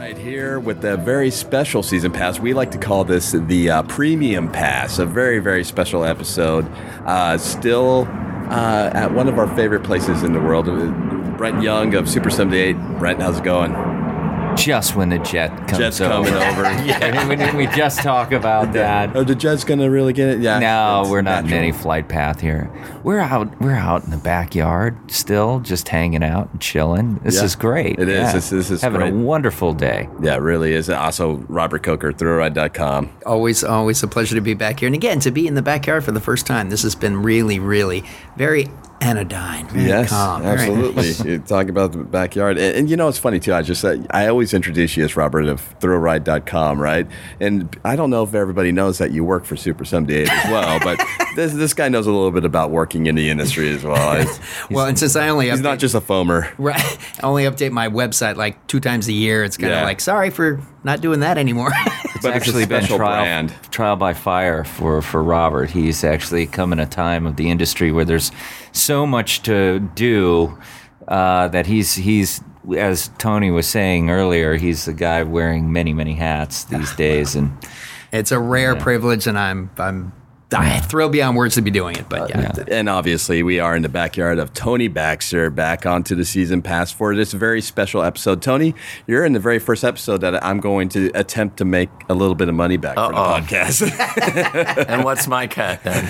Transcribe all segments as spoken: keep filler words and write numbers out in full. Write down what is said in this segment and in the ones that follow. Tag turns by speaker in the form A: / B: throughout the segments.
A: Right here with the very special season pass. We like to call this the uh, premium pass, a very, very special episode. Uh, still uh, at one of our favorite places in the world. Brent Young of Super seventy-eight. Brent, how's it going?
B: Just when the jet comes
A: Jet's
B: over.
A: coming over.
B: Yeah. Didn't we just talk about that?
A: Oh, the jet's going to really get it? Yeah.
B: No, we're not
A: natural.
B: in any flight path here. We're out We're out in the backyard still, just hanging out and chilling. This
A: Yeah,
B: is great.
A: it is.
B: Yeah.
A: This, this is
B: Having
A: great.
B: a wonderful day.
A: Yeah, it really is. Also, Robert Coker, thrill ride dot com.
C: Always, always a pleasure to be back here. And again, to be in the backyard for the first time. This has been really, really very anodyne, very
A: Yes,
C: calm. very
A: absolutely.
C: nice.
A: You talk about the backyard. And, and you know, it's funny, too. I just uh, I always introduce you as Robert of thrill ride dot com, right? And I don't know if everybody knows that you work for Super seventy-eight as well, but this this guy knows a little bit about working in the industry as well. He's,
C: Well, and since I only
A: he's
C: update,
A: not just a foamer.
C: right, I only update my website like two times a year, it's kind of
A: Yeah.
C: like, sorry for not doing that anymore.
B: It's
A: But it's a
B: actually been
A: special
B: trial,
A: brand.
B: trial by fire for, for Robert. He's actually come in a time of the industry where there's so much to do uh, that he's he's as Tony was saying earlier, he's the guy wearing many many hats these days, and
C: It's a rare privilege, and I'm I'm I'm thrilled beyond words to be doing it. But yeah,
A: And obviously, we are in the backyard of Tony Baxter, back onto the season pass for this very special episode. Tony, you're in the very first episode that I'm going to attempt to make a little bit of money back for the
D: Uh-oh.
A: podcast.
D: And what's my cut then?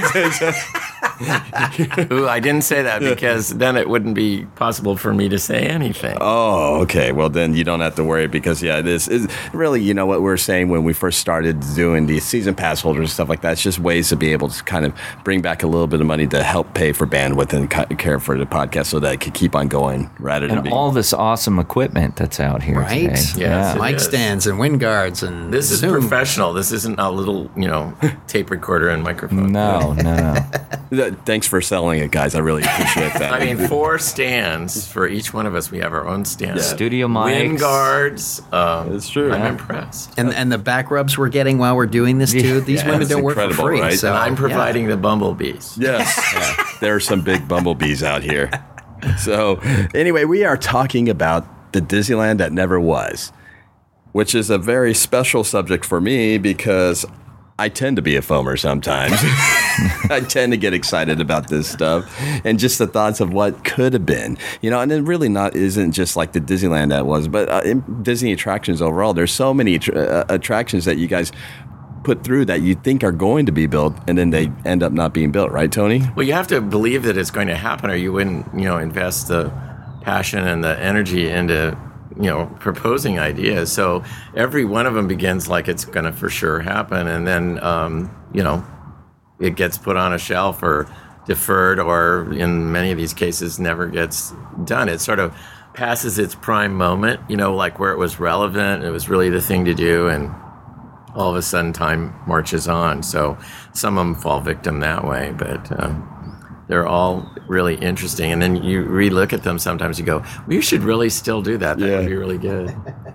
D: Ooh, I didn't say that because then it wouldn't be possible for me to say anything.
A: Oh, okay. Well, then you don't have to worry because, yeah, this is really, you know, what we were saying when we first started doing the season pass holders and stuff like that. It's just ways to be able to kind of bring back a little bit of money to help pay for bandwidth and ca- care for the podcast so that it could keep on going rather than
B: and
A: being.
B: all this awesome equipment that's out here
C: Right?
B: today.
D: Yes,
B: Yeah.
D: it
C: mic
D: is.
C: stands and wind guards and
D: This is
C: Zoom.
D: professional. This isn't a little, you know, tape recorder and microphone.
B: No, no, no.
A: Th- Thanks for selling it, guys. I really appreciate that.
D: I mean, four stands for each one of us. We have our own stand.
A: Yeah.
B: Studio mics.
D: Wind guards. Um,
A: It's true.
D: I'm
A: Yeah.
D: impressed.
C: And and the back rubs we're getting while we're doing this too. These
D: Yeah,
C: women
D: it's
C: don't work for
A: incredible,
C: free.
A: right?
C: So
D: And I'm
C: yeah.
D: providing the bumblebees.
A: Yes. Yeah. There are some big bumblebees out here. So, anyway, we are talking about the Disneyland that never was, which is a very special subject for me because I tend to be a foamer sometimes. I tend to get excited about this stuff and just the thoughts of what could have been, you know, and it really not isn't just like the Disneyland that was, but uh, in Disney attractions overall. There's so many uh, attractions that you guys put through that you think are going to be built and then they end up not being built, right, Tony?
D: Well, you have to believe that it's going to happen, or you wouldn't, you know, invest the passion and the energy into, you know, proposing ideas. So every one of them begins like it's going to for sure happen, and then, um, you know, it gets put on a shelf or deferred, or in many of these cases, never gets done. It sort of passes its prime moment, you know, like where it was relevant, it was really the thing to do, and all of a sudden time marches on. So some of them fall victim that way, but um, they're all really interesting. And then you re-look at them sometimes, you go, we should really still do that. That
A: Yeah.
D: would be really good.